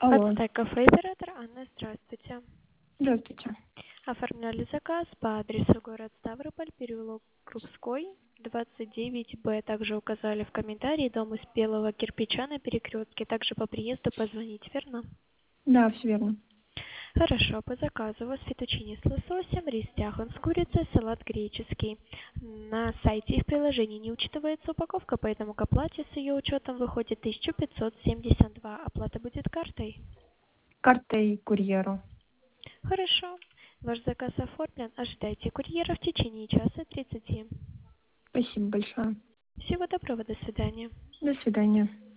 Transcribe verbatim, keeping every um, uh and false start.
Алло. Подстей кафе оператор Анна, здравствуйте. Здравствуйте. Оформляли заказ по адресу город Ставрополь, переулок Крупской, двадцать девять Б. Также указали в комментарии дом из белого кирпича на перекрестке. Также по приезду позвонить, верно? Да, все верно. Хорошо, по заказу у вас фетучини с лососем, рис тяхан с курицей, салат греческий. На сайте и в приложении не учитывается упаковка, поэтому к оплате с ее учетом выходит тысяча пятьсот семьдесят два. Оплата будет картой? Картой курьеру. Хорошо. Ваш заказ оформлен. Ожидайте курьера в течение часа тридцати. Спасибо большое. Всего доброго, до свидания. До свидания.